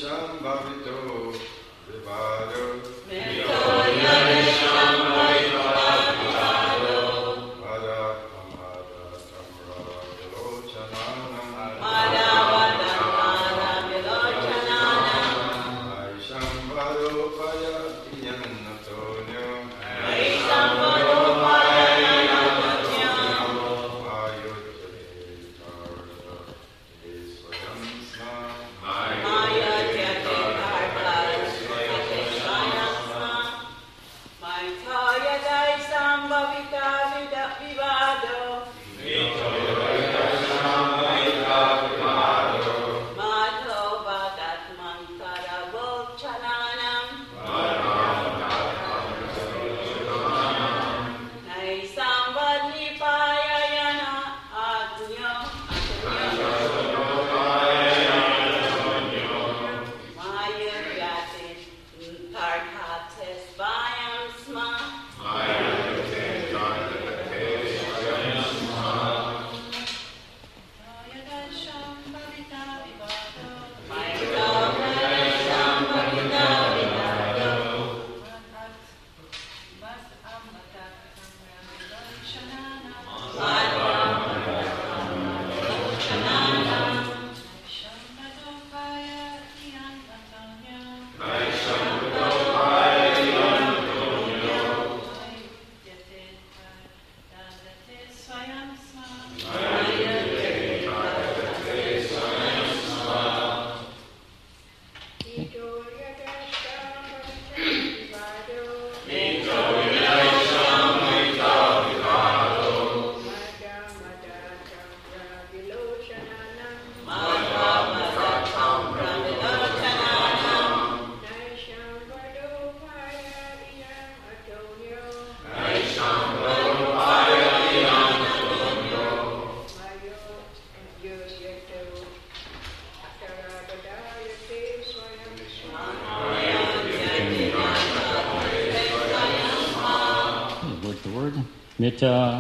Mita,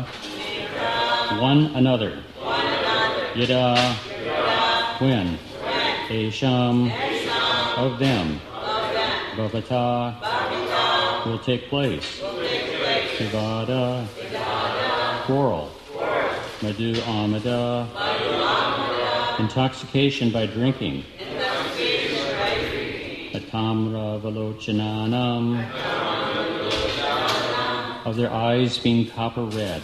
one another. Yada, when. Esham, of them. Bhavata, will take place. Vivada, quarrel. Madhu amada, intoxication by drinking. Atamra valochananam, of their eyes being copper red.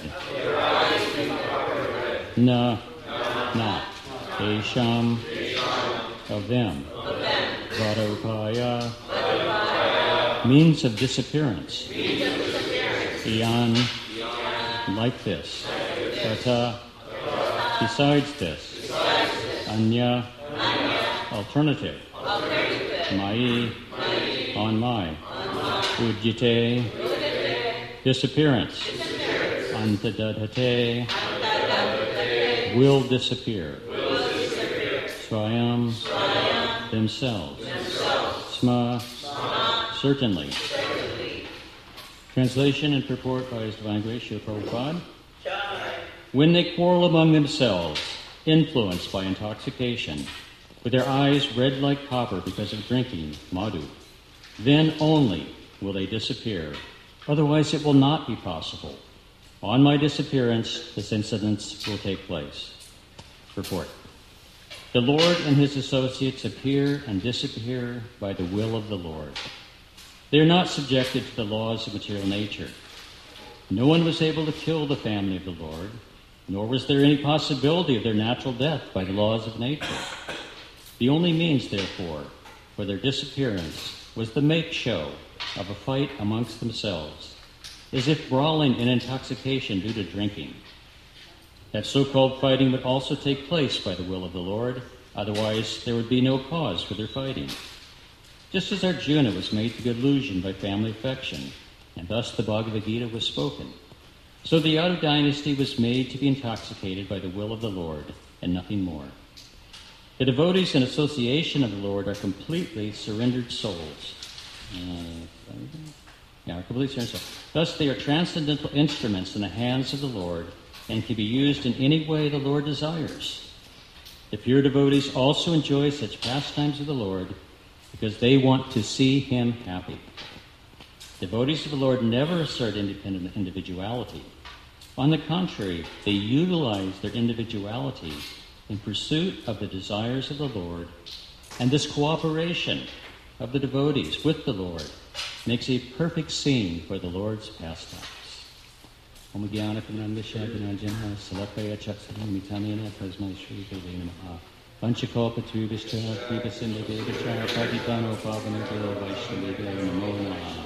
Na, not. Esham, of them. Vadopaya, means of disappearance. Iyan, like this. Tata, besides this. Anya, alternative. Mai, on my. Ujjite, disappearance. Antadadhate, will disappear. Swayam, themselves. Sma, certainly. Translation and purport by His Divine Grace, Srila Prabhupada. When they quarrel among themselves, influenced by intoxication, with their eyes red like copper because of drinking madhu, then only will they disappear. Otherwise it will not be possible. On my disappearance, this incident will take place. Report. The Lord and His associates appear and disappear by the will of the Lord. They are not subjected to the laws of material nature. No one was able to kill the family of the Lord, nor was there any possibility of their natural death by the laws of nature. The only means, therefore, for their disappearance was the make-show of a fight amongst themselves, as if brawling in intoxication due to drinking. That so-called fighting would also take place by the will of the Lord, otherwise there would be no cause for their fighting. Just as Arjuna was made to be illusion by family affection, and thus the Bhagavad Gita was spoken, so the Yadu dynasty was made to be intoxicated by the will of the Lord, and nothing more. The devotees in association of the Lord are completely surrendered souls. Thus they are transcendental instruments in the hands of the Lord and can be used in any way the Lord desires. The pure devotees also enjoy such pastimes of the Lord because they want to see him happy. Devotees of the Lord never assert independent individuality. On the contrary, they utilize their individuality in pursuit of the desires of the Lord, and this cooperation of the devotees with the Lord makes a perfect scene for the Lord's pastimes. Om Gyana Pranandisha Gunajana Salapaya Chaksamitamiana Prasmai Shri Devi Namaha Panchakopa Trivishta Kripasinda Devichara Padipano Pavanito Vaishnavika Namo Namaha.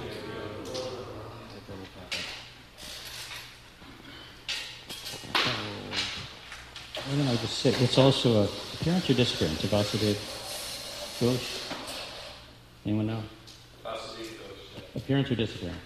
Why don't I just say, it's also a appearance or disappearance of Vasudeva Ghosh? Anyone know? Vasudeva Ghosh. Appearance or disappearance?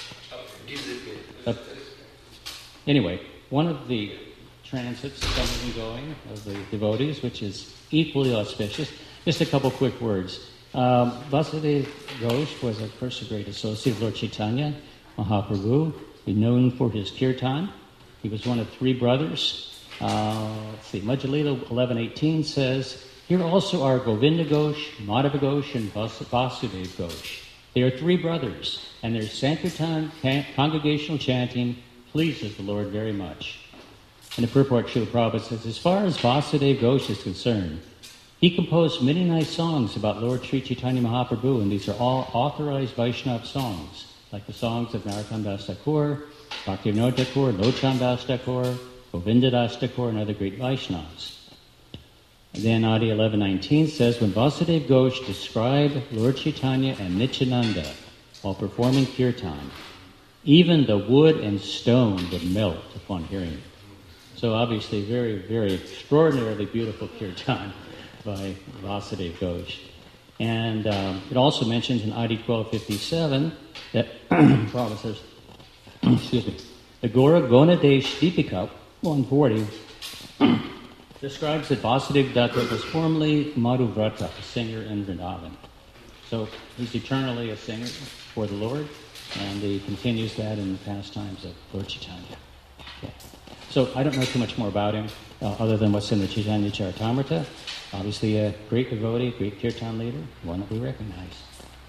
Anyway, one of the transits coming and going of the devotees, which is equally auspicious. Just a couple quick words. Vasudeva Ghosh was, of course, a great associate of Lord Chaitanya Mahaprabhu. He's known for his kirtan. He was one of three brothers. Let's see, Madhya-lila 11:18 says, here also are Govinda Ghosh, Madhava Ghosh, and Vasudeva Ghosh. They are three brothers, and their Sankirtan congregational chanting pleases the Lord very much. And the purport, Srila Prabhupada says, as far as Vasudeva Ghosh is concerned, he composed many nice songs about Lord Sri Chaitanya Mahaprabhu, and these are all authorized Vaishnava songs, like the songs of Narottam Das Thakur, Bhaktivinoda Thakur, Lochan Das Thakur, Govinda Das Thakur, and other great Vaishnavas. And then Adi 11:19 says, when Vasudeva Ghosh described Lord Chaitanya and Nityananda while performing kirtan, even the wood and stone would melt upon hearing it. So obviously very, very extraordinarily beautiful kirtan by Vasudeva Ghosh. And it also mentions in Adi 12:57 that Prabhupada says, excuse me, the Gora Gonadesh Deepika 140 describes that Vasudeva Datta was formerly Madhuvrata, a singer in Vrindavan. So he's eternally a singer for the Lord, and he continues that in the pastimes of Lord Chaitanya. Okay. So I don't know too much more about him, other than what's in the Chaitanya Charitamrita. Obviously a great devotee, great kirtan leader, one that we recognize.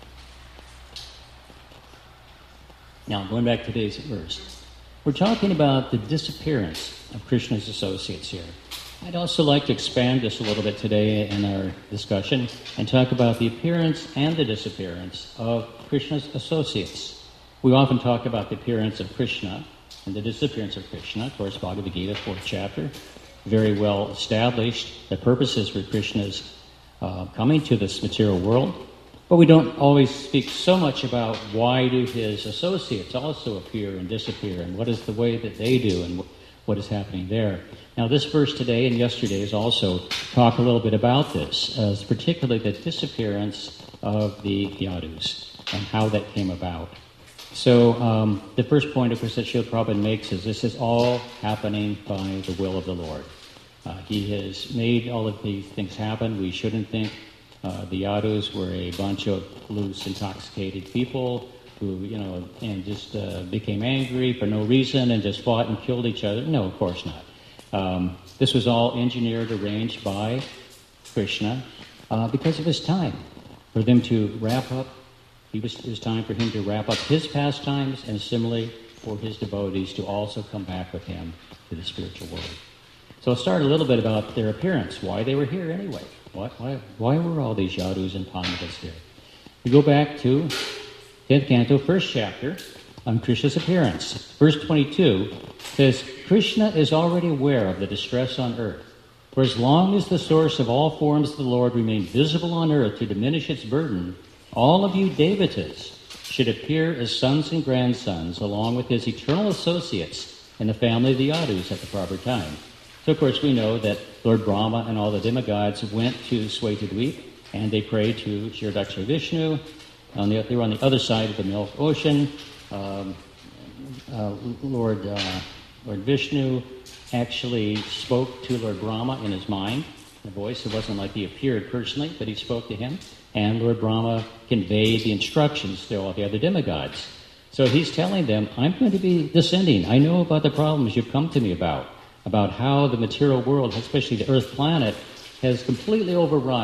Now, going back to today's verse. We're talking about the disappearance of Krishna's associates here. I'd also like to expand this a little bit today in our discussion and talk about the appearance and the disappearance of Krishna's associates. We often talk about the appearance of Krishna and the disappearance of Krishna. Of course, Bhagavad Gita, 4th chapter, very well established the purposes for Krishna's coming to this material world. But we don't always speak so much about why do his associates also appear and disappear, and what is the way that they do, and what is happening there. Now, this verse today and yesterday's also talk a little bit about this, particularly the disappearance of the Yadus and how that came about. So the first point, of course, that Srila Prabhupada makes is this is all happening by the will of the Lord. He has made all of these things happen. We shouldn't think the Yadus were a bunch of loose, intoxicated people who, and just became angry for no reason and just fought and killed each other. No, of course not. This was all engineered, arranged by Krishna because of his time. For them to wrap up, it was time for him to wrap up his pastimes, and similarly for his devotees to also come back with him to the spiritual world. So I'll start a little bit about their appearance, why they were here anyway. Why were all these Yadus and Pandavas here? We go back to 10th canto, 1st chapter, on Krishna's appearance. Verse 22 says, Krishna is already aware of the distress on earth. For as long as the source of all forms of the Lord remain visible on earth to diminish its burden, all of you devatas should appear as sons and grandsons along with his eternal associates in the family of the Yadus at the proper time. So, of course, we know that Lord Brahma and all the demigods went to Svetadweep, and they prayed to Kshirodaksha Vishnu. They were on the other side of the Milk Ocean. Lord Vishnu actually spoke to Lord Brahma in his mind, in a voice. It wasn't like he appeared personally, but he spoke to him. And Lord Brahma conveyed the instructions to all the other demigods. So he's telling them, I'm going to be descending. I know about the problems you've come to me about how the material world, especially the Earth planet, has completely overrun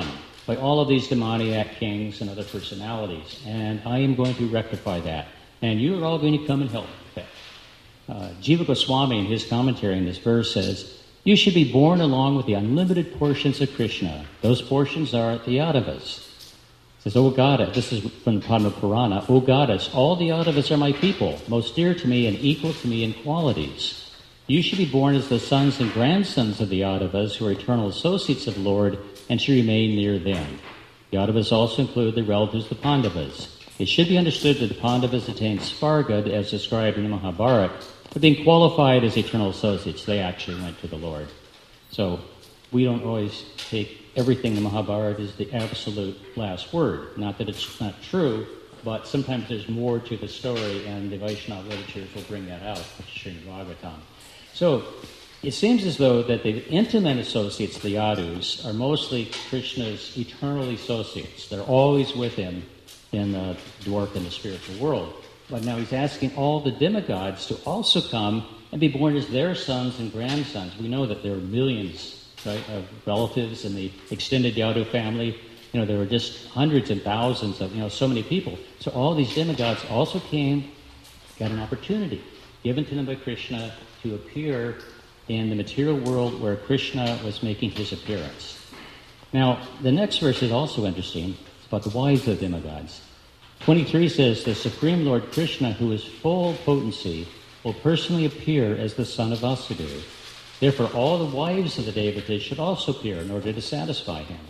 by all of these demoniac kings and other personalities. And I am going to rectify that. And you are all going to come and help with that. Jiva Goswami, in his commentary on this verse, says, you should be born along with the unlimited portions of Krishna. Those portions are the Yadavas. It says, O Goddess, this is from the Padma Purana, O Goddess, all the Yadavas are my people, most dear to me and equal to me in qualities. You should be born as the sons and grandsons of the Yadavas, who are eternal associates of the Lord, and should remain near them. The Yadavas also include the relatives of the Pandavas. It should be understood that the Pandavas attained Svarga, as described in the Mahabharata, but being qualified as eternal associates, they actually went to the Lord. So we don't always take everything in the Mahabharata as the absolute last word. Not that it's not true, but sometimes there's more to the story, and the Vaishnava literatures will bring that out, which is Bhagavatam. So it seems as though that the intimate associates, the Yadus, are mostly Krishna's eternal associates. They're always with him in the dwarf and the spiritual world. But now he's asking all the demigods to also come and be born as their sons and grandsons. We know that there are millions, right, of relatives in the extended Yadu family. There were just hundreds and thousands of, so many people. So all these demigods also got an opportunity given to them by Krishna to appear in the material world where Krishna was making his appearance. Now, the next verse is also interesting. It's about the wives of the demigods. 23 says, the Supreme Lord Krishna, who is full potency, will personally appear as the son of Vasudeva. Therefore, all the wives of the devatas should also appear in order to satisfy him.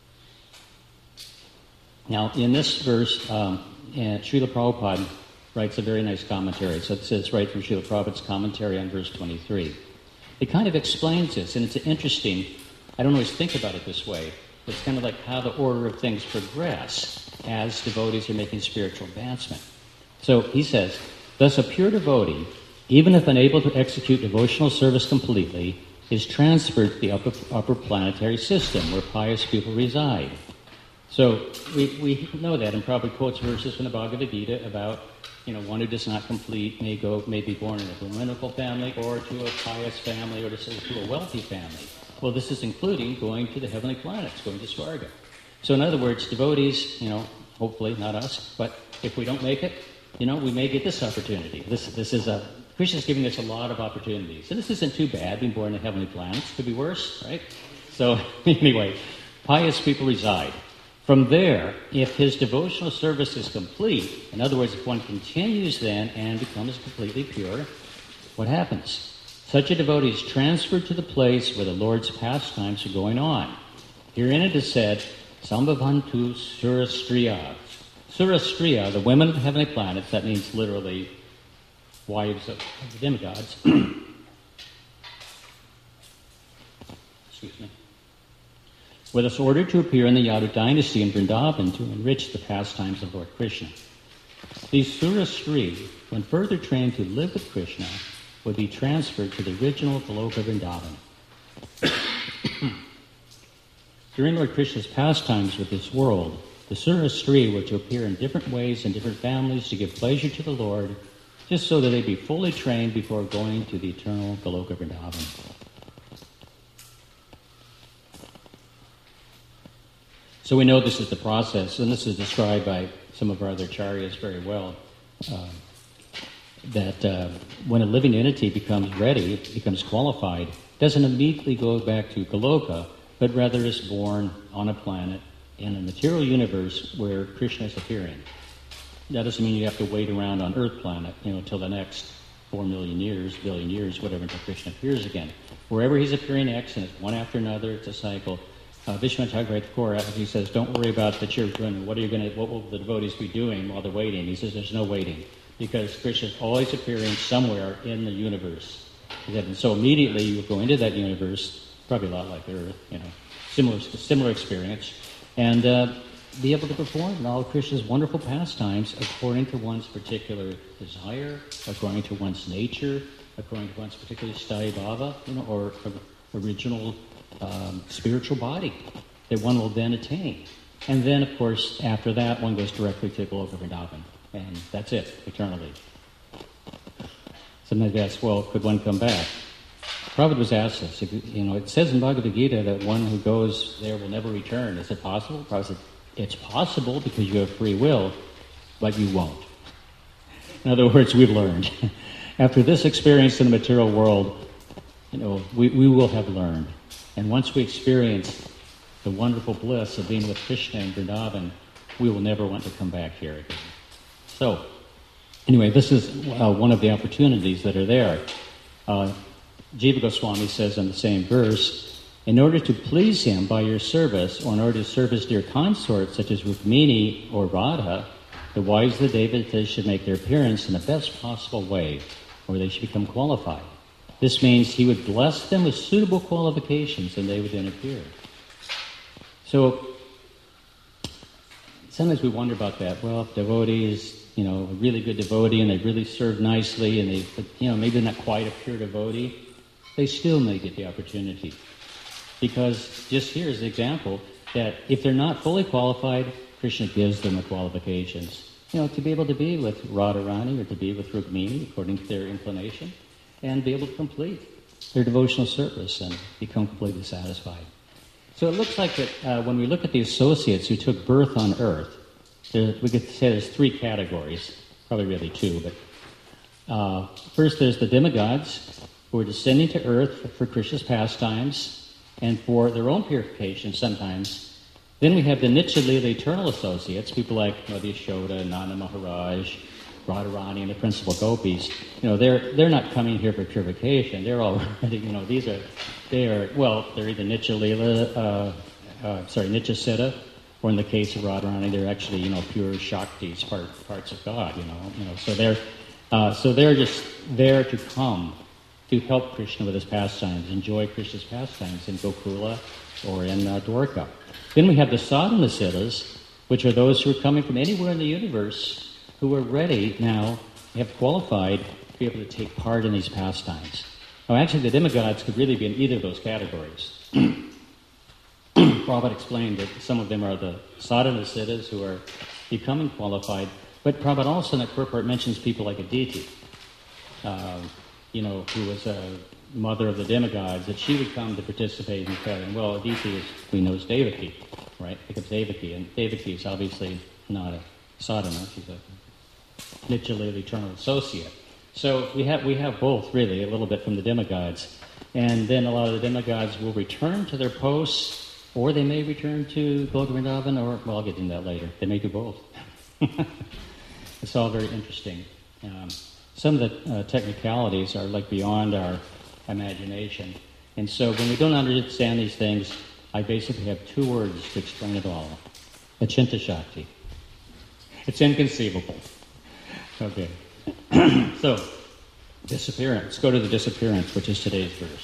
Now, in this verse, Srila Prabhupada writes a very nice commentary. So this is right from Srila Prabhupada's commentary on verse 23. It kind of explains this, and it's interesting. I don't always think about it this way. It's kind of like how the order of things progress as devotees are making spiritual advancement. So he says, thus a pure devotee, even if unable to execute devotional service completely, is transferred to the upper planetary system where pious people reside. So we know that, and probably quotes verses from the Bhagavad Gita about, one who does not complete may be born in a brahminical family or to a pious family or to a wealthy family. Well, this is including going to the heavenly planets, going to Svarga. So in other words, devotees, hopefully not us, but if we don't make it, we may get this opportunity. This is Krishna's giving us a lot of opportunities. So this isn't too bad, being born in the heavenly planets. Could be worse, right? So anyway, pious people reside. From there, if his devotional service is complete, in other words, if one continues then and becomes completely pure, what happens? Such a devotee is transferred to the place where the Lord's pastimes are going on. Herein it is said, Sambhavantu Surastriya. Surastriya, the women of the heavenly planets, that means literally wives of the demigods. Excuse me. Were thus ordered to appear in the Yadu dynasty in Vrindavan to enrich the pastimes of Lord Krishna. These Surastri, when further trained to live with Krishna, would be transferred to the original Goloka Vrindavan. During Lord Krishna's pastimes with this world, the Surastri were to appear in different ways in different families to give pleasure to the Lord, just so that they be fully trained before going to the eternal Goloka Vrindavan. So we know this is the process, and this is described by some of our other acharyas very well, that when a living entity becomes ready, becomes qualified, doesn't immediately go back to Goloka, but rather is born on a planet in a material universe where Krishna is appearing. That doesn't mean you have to wait around on Earth planet, till the next 4 million years, billion years, whatever, until Krishna appears again. Wherever he's appearing next, and it's one after another, it's a cycle. Vishwanath Thakur, he says, don't worry about the children. What will the devotees be doing while they're waiting? He says there's no waiting, because Krishna's always appearing somewhere in the universe. And so immediately you go into that universe, probably a lot like Earth, similar experience, and be able to perform all of Krishna's wonderful pastimes according to one's particular desire, according to one's nature, according to one's particular sthaya bhava, or original spiritual body that one will then attain. And then, of course, after that, one goes directly to Goloka Vrindavan. And that's it, eternally. Sometimes they ask, well, could one come back? Prabhupada was asked this. It says in Bhagavad Gita that one who goes there will never return. Is it possible? Prabhupada said, it's possible because you have free will, but you won't. In other words, we've learned. After this experience in the material world, we will have learned. And once we experience the wonderful bliss of being with Krishna and Vrindavan, we will never want to come back here again. So, anyway, this is one of the opportunities that are there. Jiva Goswami says in the same verse, in order to please him by your service, or in order to serve his dear consorts, such as Rukmini or Radha, the wives of the devatas should make their appearance in the best possible way, or they should become qualified. This means he would bless them with suitable qualifications, and they would then appear. So, sometimes we wonder about that. Well, if devotee is, a really good devotee, and they really serve nicely, and they, maybe not quite a pure devotee, they still may get the opportunity. Because just here is the example that if they're not fully qualified, Krishna gives them the qualifications. To be able to be with Radharani or to be with Rukmini according to their inclination, and be able to complete their devotional service and become completely satisfied. So it looks like that when we look at the associates who took birth on earth, we could say there's three categories, probably really two, but first there's the demigods who are descending to earth for Krishna's pastimes and for their own purification sometimes. Then we have the Nitya-lila eternal associates, people like the Yashoda, Nanda Maharaj, Radharani, and the principal gopis. They're not coming here for purification. They're already, they're either Nitya-lila, Nitya-siddha, or in the case of Radharani, they're actually, pure Shaktis, parts of God, So they're just there to come to help Krishna with his pastimes, enjoy Krishna's pastimes in Gokula or in Dwarka. Then we have the sadhana siddhas, which are those who are coming from anywhere in the universe who are ready now, have qualified to be able to take part in these pastimes. Now, actually, the demigods could really be in either of those categories. Prabhupada explained that some of them are the sadhana siddhas who are becoming qualified, but Prabhupada also in that purport mentions people like Aditi, who was a mother of the demigods, that she would come to participate in the Well, Aditi is Devaki, right? Because Devaki, and Devaki is obviously not a sadhana, she's a Nitya-lila eternal associate. So we have both, really, a little bit from the demigods. And then a lot of the demigods will return to their posts, or they may return to Goloka Vrindavan, or, I'll get into that later. They may do both. It's all very interesting. Some of the technicalities are beyond our imagination. And so when we don't understand these things, I basically have two words to explain it all. Achinta Shakti. It's inconceivable. Okay. So, disappearance. Let's go to the disappearance, which is today's verse.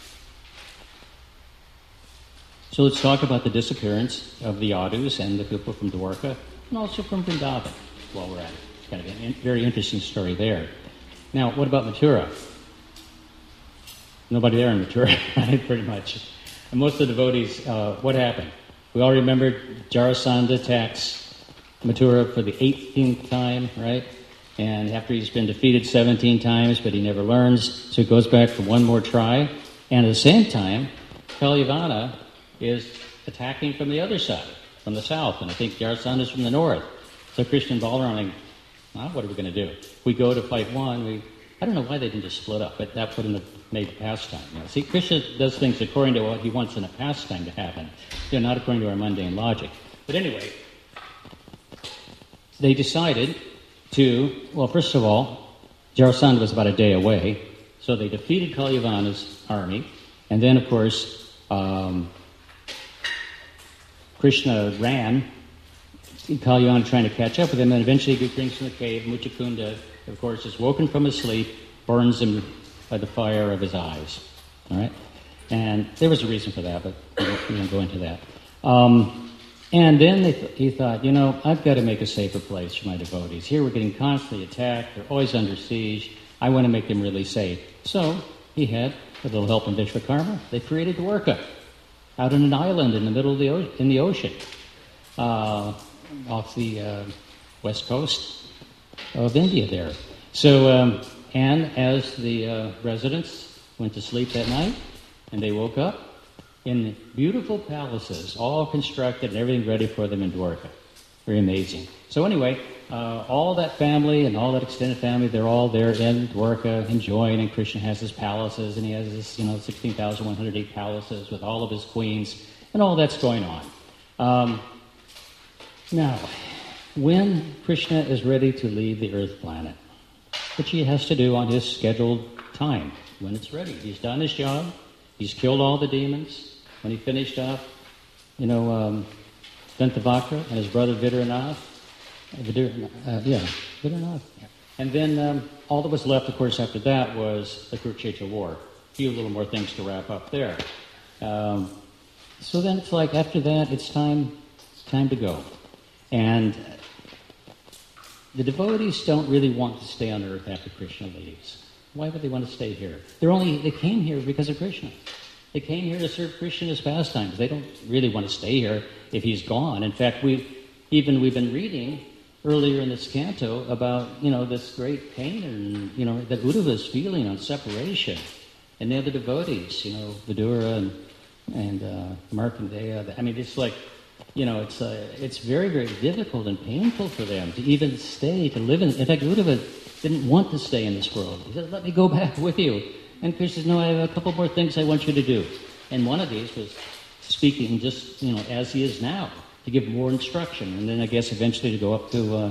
So let's talk about the disappearance of the Yadus and the people from Dwarka, and also from Vrindavan while we're at it. It's kind of a very interesting story there. Now, what about Mathura? Nobody there in Mathura, right? Pretty much. And most of the devotees, what happened? We all remember Jarasandha attacks Mathura for the 18th time, right? And after he's been defeated 17 times, but he never learns, so he goes back for one more try. And at the same time, Kalyavana is attacking from the other side, from the south, and I think Jarasandha is from the north. So Krishna and Balaram are like, what are we going to do? We go to fight one. I don't know why they didn't just split up, but that would have made the pastime. See, Krishna does things according to what he wants in a pastime to happen, not according to our mundane logic. But anyway, they decided to, first of all, Jarasandha was about a day away, so they defeated Kalyavana's army, and then, of course, Krishna ran, Kalyavana trying to catch up with him, and eventually he brings from the cave. Muchakunda, of course, is woken from his sleep, burns him by the fire of his eyes. All right? And there was a reason for that, but we won't go into that. And then he thought, I've got to make a safer place for my devotees. Here we're getting constantly attacked. They're always under siege. I want to make them really safe. So he had, with a little help from Vishwakarma, they created Dwarka out on an island in the middle of the ocean, off the west coast of India there. So, and as the residents, went to sleep that night, and they woke up in beautiful palaces, all constructed and everything ready for them in Dwarka. Very amazing. So anyway, all that family and all that extended family, they're all there in Dwarka enjoying, and Krishna has his palaces, and he has his, 16,108 palaces with all of his queens, and all that's going on. Now, when Krishna is ready to leave the earth planet, which he has to do on his scheduled time, when it's ready. He's done his job. He's killed all the demons. When he finished up, Dantavakra and his brother Viduranatha. Viduranatha. And then all that was left, of course, after that was the Kurukshetra war. A few little more things to wrap up there. So then it's like after that, it's time to go. And the devotees don't really want to stay on earth after Krishna leaves. Why would they want to stay here? They came here because of Krishna. They came here to serve Krishna in his pastimes. They don't really want to stay here if he's gone. In fact, we've been reading earlier in this canto about, this great pain and, that Uddhava is feeling on separation. And the other devotees, Vidura and Markandeya. I mean, it's like, it's very, very difficult and painful for them to even stay, to live in fact, Uddhava didn't want to stay in this world. He said, let me go back with you. And Krishna says, no, I have a couple more things I want you to do. And one of these was speaking just, as he is now, to give more instruction. And then I guess eventually to go up to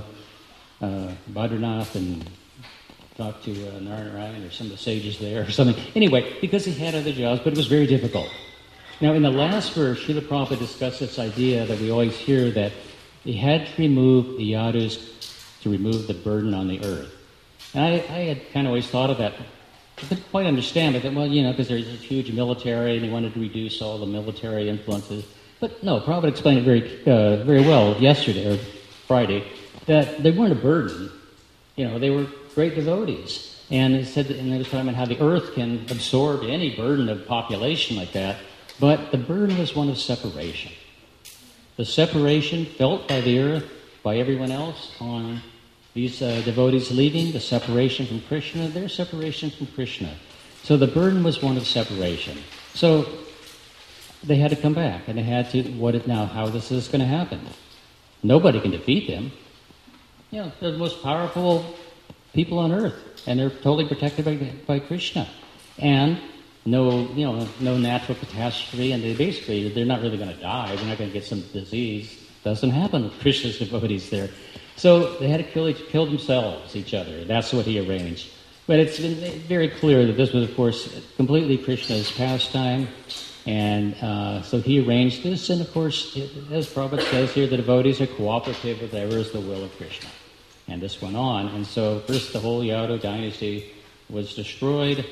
Badrinath and talk to Narayana or some of the sages there or something. Anyway, because he had other jobs, but it was very difficult. Now, in the last verse, Srila Prabhupada discussed this idea that we always hear that he had to remove the yadus to remove the burden on the earth. And I had kind of always thought of that. I couldn't quite understand it, because there's a huge military and he wanted to reduce all the military influences. But no, Prabhupada explained it very well yesterday, or Friday, that they weren't a burden. They were great devotees. And he said, and they was talking about how the earth can absorb any burden of population like that. But the burden was one of separation. The separation felt by the earth, by everyone else, on these devotees leaving, the separation from Krishna, their separation from Krishna. So the burden was one of separation. So they had to come back, and they had to, how this is going to happen? Nobody can defeat them. They're the most powerful people on earth, and they're totally protected by Krishna. And no natural catastrophe, and they're not really going to die. They're not going to get some disease. Doesn't happen with Krishna's devotees there. So they had to kill themselves, each other. That's what he arranged. But it's been very clear that this was, of course, completely Krishna's pastime. And so he arranged this. And, of course, as Prabhupada says here, the devotees are cooperative with whatever is the will of Krishna. And this went on. And so first the whole Yadu dynasty was destroyed.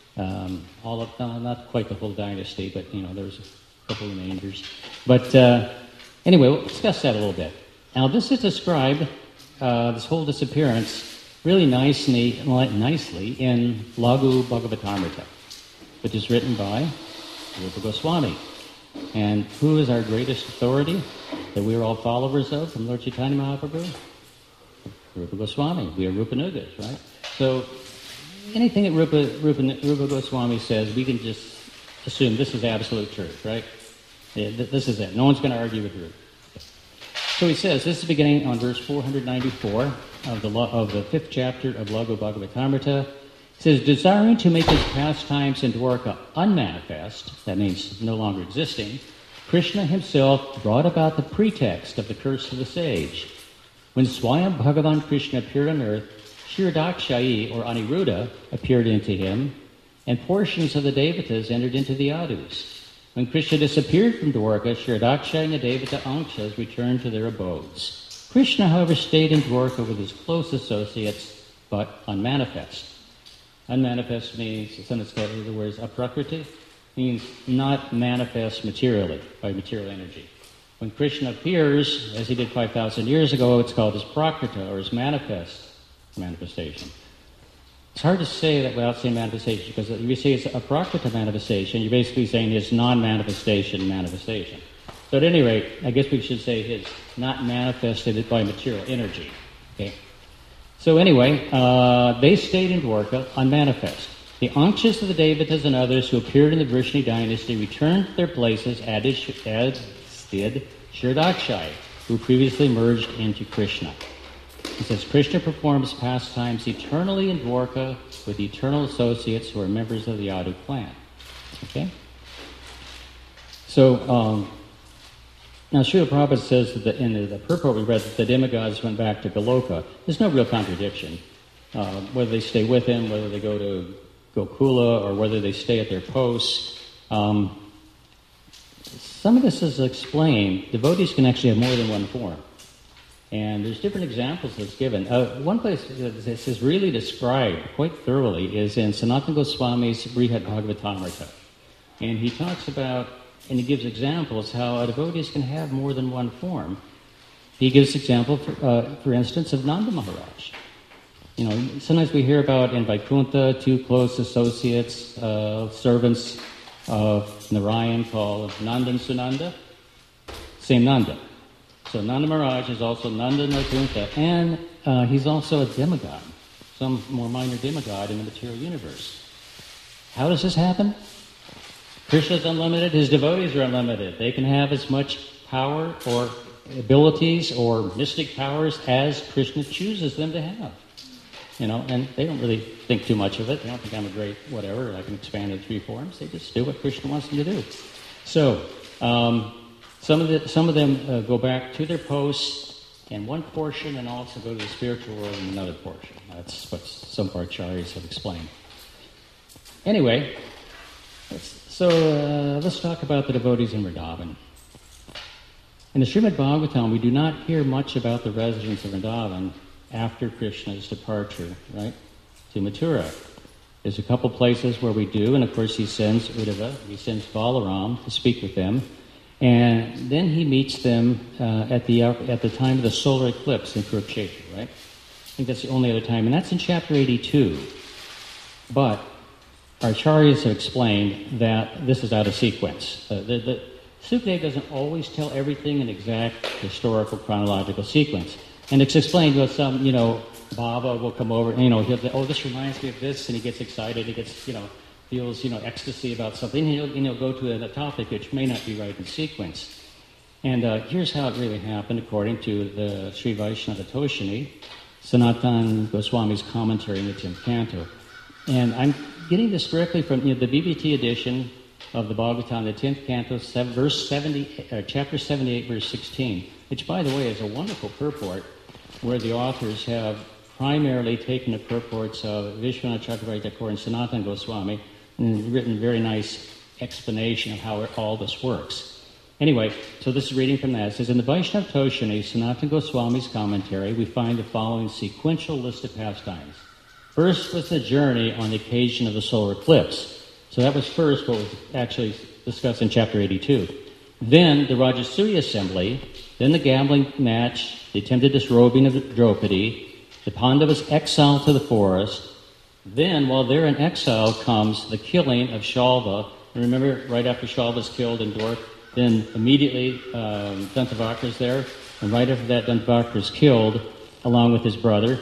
Not quite the whole dynasty, but, there was a couple of remainders. But anyway, we'll discuss that a little bit. Now, this is described, this whole disappearance, really nicely in Laghu Bhagavatamrita, which is written by Rupa Goswami. And who is our greatest authority that we are all followers of from Lord Chaitanya Mahaprabhu? Rupa Goswami. We are Rupanugas, right? So anything that Rupa Goswami says, we can just assume this is absolute truth, right? Yeah, this is it. No one's going to argue with Rupa. So he says, this is beginning on verse 494 of the 5th chapter of Laghu Bhagavatamrita. He says, desiring to make his pastimes in Dwarka unmanifest, that means no longer existing, Krishna himself brought about the pretext of the curse of the sage. When Swayam Bhagavan Krishna appeared on earth, Kshirodakshayi, or Aniruddha, appeared into him, and portions of the Devatas entered into the Adus. When Krishna disappeared from Dwarka, Kshirodakshayi and the Devata Anshas returned to their abodes. Krishna, however, stayed in Dwarka with his close associates, but unmanifest. Unmanifest means, some of the words aprakriti, means not manifest materially, by material energy. When Krishna appears, as he did 5,000 years ago, it's called his prakrita, or his manifestation. It's hard to say that without saying manifestation, because if you say it's a prakrita manifestation, you're basically saying his non-manifestation manifestation. So at any rate, I guess we should say his not manifested by material energy. Okay. So anyway, they stayed in Dwarka unmanifest. The Ankhs of the Devatas and others who appeared in the Vrishni dynasty returned to their places, as did Kshirodakshai, who previously merged into Krishna. He says, Krishna performs pastimes eternally in Dwarka with eternal associates who are members of the Yadu clan. Okay? So, now Srila Prabhupada says that in the purport we read that the demigods went back to Goloka. There's no real contradiction. Whether they stay with him, whether they go to Gokula, or whether they stay at their posts. Some of this is explained. Devotees can actually have more than one form. And there's different examples that's given. One place this is really described quite thoroughly is in Sanatana Goswami's Brihad Bhagavatamrita. And he talks about, and he gives examples how devotees can have more than one form. He gives example, for instance, of Nanda Maharaj. You know, sometimes we hear about in Vaikuntha, two close associates, servants of Narayan called Nanda and Sunanda. Same Nanda. So Nanda Maharaj is also Nanda in Vaikuntha, and he's also a demigod, some more minor demigod in the material universe. How does this happen? Krishna is unlimited, his devotees are unlimited. They can have as much power or abilities or mystic powers as Krishna chooses them to have. You know, and they don't really think too much of it. They don't think I'm a great whatever, I can expand in 3 forms. They just do what Krishna wants them to do. So, some of them go back to their posts in one portion and also go to the spiritual world in another portion. That's what some of our acharyas have explained. Anyway, let's talk about the devotees in Vrindavan. In the Srimad Bhagavatam, we do not hear much about the residents of Vrindavan after Krishna's departure, right, to Mathura. There's a couple places where we do, and of course he sends Uddhava, he sends Balaram to speak with them, and then he meets them at the time of the solar eclipse in Kurukshetra, right? I think that's the only other time, and that's in chapter 82. But our acharyas have explained that this is out of sequence. The Sukadeva doesn't always tell everything in exact historical chronological sequence. And it's explained with some, Baba will come over, and, he'll say, this reminds me of this, and he gets excited, he gets, feels, ecstasy about something, and he'll go to a topic which may not be right in sequence. And here's how it really happened, according to the Sri Vaishnava Toshini, Sanatana Goswami's commentary in the 10th canto. And I'm getting this directly from the BBT edition of the Bhagavatam, the 10th canto, chapter 78, verse 16, which, by the way, is a wonderful purport, where the authors have primarily taken the purports of Vishwanath Chakravarti Thakur and Sanatana Goswami and written a very nice explanation of how all this works. Anyway, so this is reading from that. It says, in the Vaishnava Toshini, Sanatana Goswami's commentary, we find the following sequential list of pastimes. First was the journey on the occasion of the solar eclipse. So that was first what was actually discussed in chapter 82. Then the Rajasuya assembly, then the gambling match, the attempted disrobing of Draupadi, the Pandavas' exile to the forest. Then, while they're in exile, comes the killing of Shalva. And remember, right after Shalva's killed in Dwarka, then immediately Dantavakra is there. And right after that, Dantavakra is killed, along with his brother.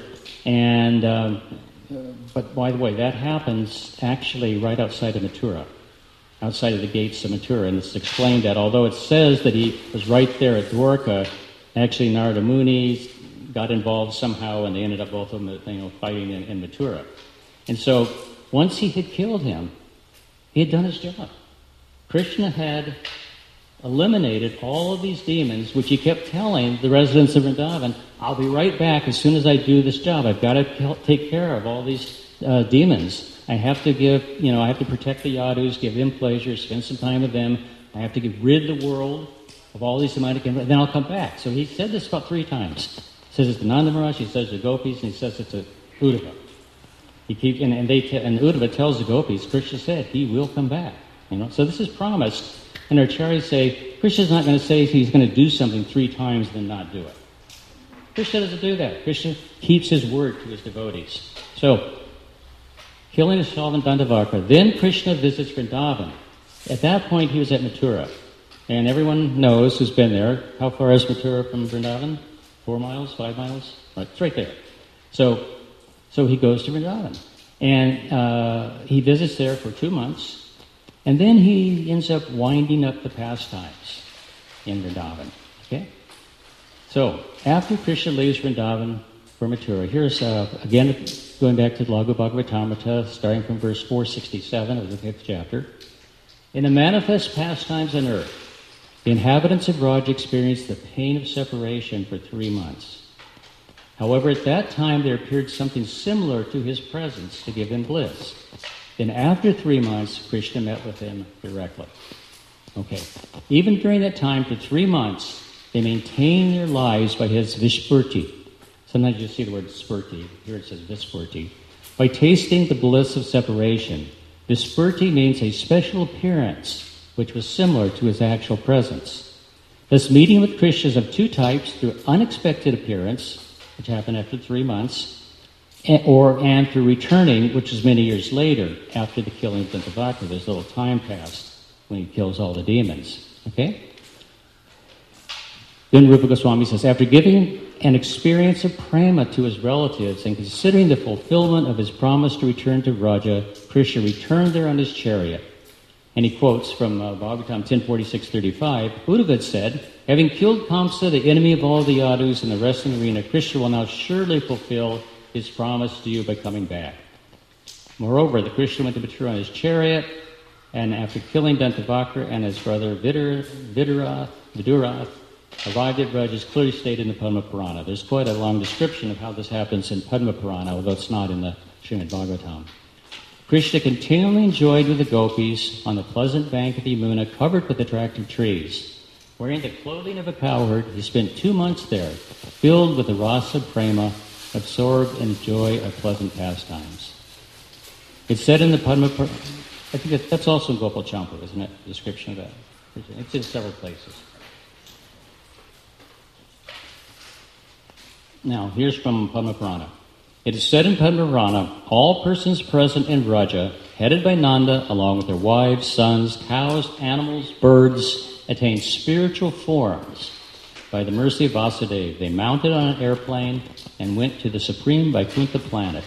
And but by the way, that happens actually right outside of Mathura, outside of the gates of Mathura. And it's explained that although it says that he was right there at Dwarka, actually Narada Muni got involved somehow, and they ended up both of them, fighting in Mathura. And so, once he had killed him, he had done his job. Krishna had eliminated all of these demons, which he kept telling the residents of Vrindavan, I'll be right back as soon as I do this job. I've got to take care of all these demons. I have to I have to protect the Yadus, give them pleasure, spend some time with them. I have to rid the world of all these demonic, and then I'll come back. So he said this about 3 times. He says it to Nanda Maharaj, he says it to Gopis, and he says it to Uddhava. And Uddhava tells the Gopis, Krishna said he will come back. So this is promised. And our acharyas say, Krishna's not going to say he's going to do something 3 times and then not do it. Krishna doesn't do that. Krishna keeps his word to his devotees. So, killing of Shalva and Dantavakra. Then Krishna visits Vrindavan. At that point, he was at Mathura. And everyone knows who's been there. How far is Mathura from Vrindavan? 4 miles? 5 miles? Right, it's right there. So he goes to Vrindavan. And he visits there for 2 months, and then he ends up winding up the pastimes in Vrindavan. Okay? So, after Krishna leaves Vrindavan for Mathura, here's, again, going back to Laghu Bhagavatamrita, starting from verse 467 of the 5th chapter. In the manifest pastimes on earth, the inhabitants of Raj experienced the pain of separation for 3 months. However, at that time there appeared something similar to his presence to give him bliss. Then after 3 months, Krishna met with him directly. Okay. Even during that time, for 3 months, they maintained their lives by his Vispurti. Sometimes you see the word spurti. Here it says Vispurti. By tasting the bliss of separation. Vispurti means a special appearance, which was similar to his actual presence. Thus, meeting with Krishna is of two types, through unexpected appearance, which happened after 3 months, and through returning, which is many years later, after the killing of Dantavakra. There's a little time passed when he kills all the demons. Okay? Then Rupa Goswami says, after giving an experience of prema to his relatives and considering the fulfillment of his promise to return to Vraja, Krishna returned there on his chariot. And he quotes from Bhagavatam 10:46-35, Uddhava said, having killed Kamsa, the enemy of all the Yadus in the wrestling arena, Krishna will now surely fulfill his promise to you by coming back. Moreover, the Krishna went to Mathura on his chariot, and after killing Dantavakra and his brother Vidurath, arrived at Vraj is clearly stated in the Padma Purana. There's quite a long description of how this happens in Padma Purana, although it's not in the Srimad Bhagavatam. Krishna continually enjoyed with the gopis on the pleasant bank of the Yamuna, covered with attractive trees. Wearing the clothing of a cowherd, he spent 2 months there, filled with the rasa prema, absorbed in the joy of pleasant pastimes. It's said in the Padma Purana, I think that's also in Gopal Champa, isn't it? The description of that. It's in several places. Now, here's from Padma Purana. It is said in Padma Purana, all persons present in Vraja, headed by Nanda, along with their wives, sons, cows, animals, birds, attained spiritual forms by the mercy of Vasudeva. They mounted on an airplane and went to the supreme Vaikuntha planet.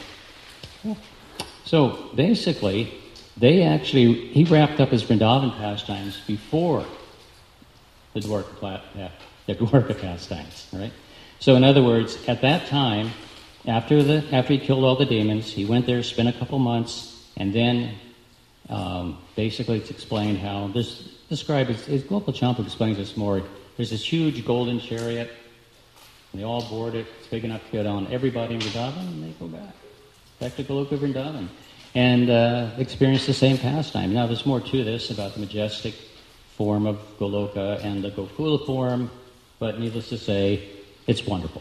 So, basically, he wrapped up his Vrindavan pastimes before the Dwarka pastimes, all right? So, in other words, at that time, after he killed all the demons, he went there, spent a couple months, and then basically it's explained how this described as Gopal Champa explains this more. There's this huge golden chariot, and they all board it. It's big enough to get on everybody in Vrindavan, and they go back to Goloka Vrindavan, and experience the same pastime. Now, there's more to this about the majestic form of Goloka and the Gokula form, but needless to say, it's wonderful.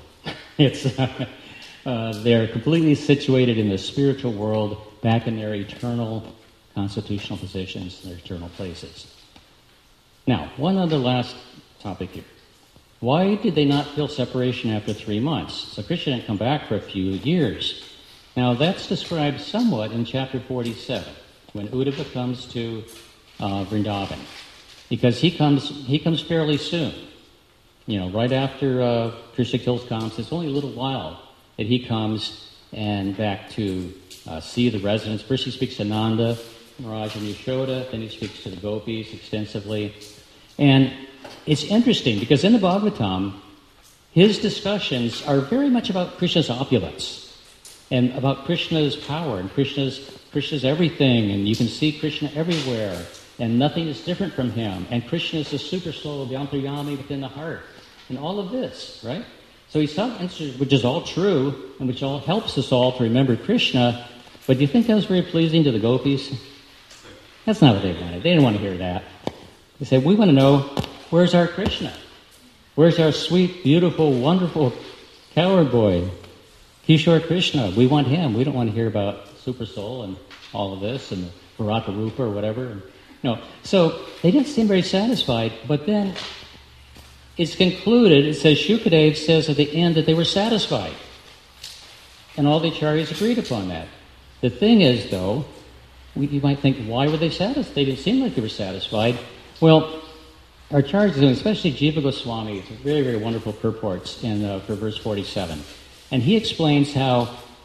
They're completely situated in the spiritual world, back in their eternal constitutional positions, their eternal places. Now, one other last topic here. Why did they not feel separation after 3 months? So Krishna didn't come back for a few years. Now, that's described somewhat in chapter 47, when Uddhava comes to Vrindavan, because he comes fairly soon. You know, right after Krishna kills Kamsa, it's only a little while that he comes and back to see the residents. First he speaks to Nanda, Maharaj and Yashoda, then he speaks to the gopis extensively. And it's interesting because in the Bhagavatam, his discussions are very much about Krishna's opulence and about Krishna's power and Krishna's everything, and you can see Krishna everywhere, and nothing is different from him. And Krishna is the super soul, the Antaryami within the heart, and all of this, right? So he's talking, which is all true, and which all helps us all to remember Krishna. But do you think that was very pleasing to the gopis? That's not what they wanted. They didn't want to hear that. They said, we want to know, where's our Krishna? Where's our sweet, beautiful, wonderful cowherd boy, Kishore Krishna? We want him. We don't want to hear about Super Soul and all of this and Virata Rupa or whatever. No. So they didn't seem very satisfied. But then it's concluded, it says, Shukadev says at the end that they were satisfied. And all the acharyas agreed upon that. The thing is, though, you might think, why were they satisfied? They didn't seem like they were satisfied. Well, our acharyas, especially Jiva Goswami, it's very, very wonderful purports for verse 47. And he explains how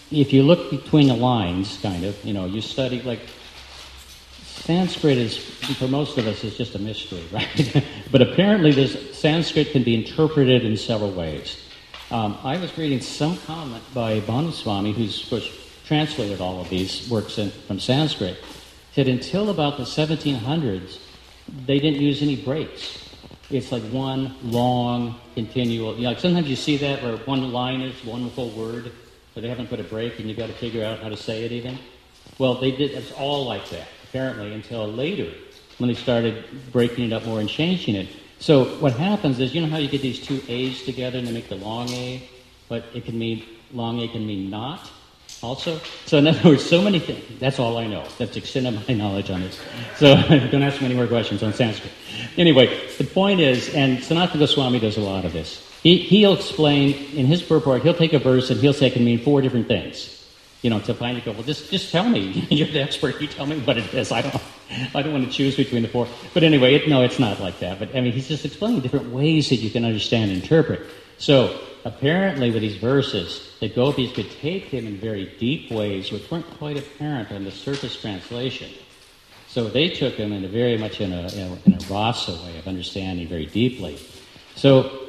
if you look between the lines, kind of, you study, like, Sanskrit is, for most of us, is just a mystery, right? But apparently Sanskrit can be interpreted in several ways. I was reading some comment by Bhanuswami, who's, of course, translated all of these works from Sanskrit, said until about the 1700s, they didn't use any breaks. It's like one long, continual, like sometimes you see that where one line is one full word, but they haven't put a break and you've got to figure out how to say it even. Well, they did, it's all like that, apparently, until later, when they started breaking it up more and changing it. So what happens is, you know how you get these two A's together and they make the long A, but it can mean, long A can mean not also? So in other words, so many things. That's all I know. That's the extent of my knowledge on this. So don't ask me any more questions on Sanskrit. Anyway, the point is, and Sanatana Goswami does a lot of this. He'll explain, in his purport, he'll take a verse and he'll say it can mean 4 different things. To finally go, well, just tell me. You're the expert. You tell me what it is. I don't want to choose between the 4. But anyway, it's not like that. But, he's just explaining different ways that you can understand and interpret. So, apparently with these verses, the gopis could take them in very deep ways which weren't quite apparent on the surface translation. So they took them in very much in a rasa way of understanding very deeply. So,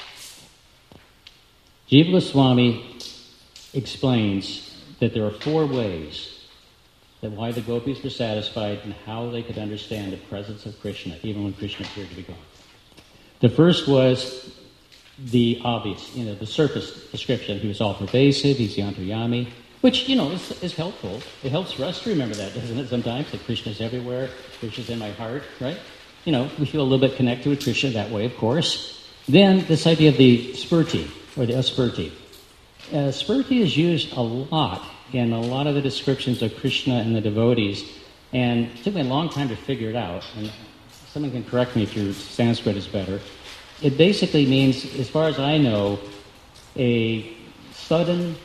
Jiva Goswami explains that there are 4 ways that why the gopis were satisfied and how they could understand the presence of Krishna, even when Krishna appeared to be gone. The first was the obvious, the surface description. He was all pervasive, he's the Antaryami, which, is helpful. It helps for us to remember that, doesn't it, sometimes, that Krishna's everywhere, Krishna's in my heart, right? We feel a little bit connected with Krishna that way, of course. Then, this idea of the spurti, or the aspurti. Spurti is used a lot in a lot of the descriptions of Krishna and the devotees, and it took me a long time to figure it out, and someone can correct me if your Sanskrit is better. It basically means, as far as I know, a sudden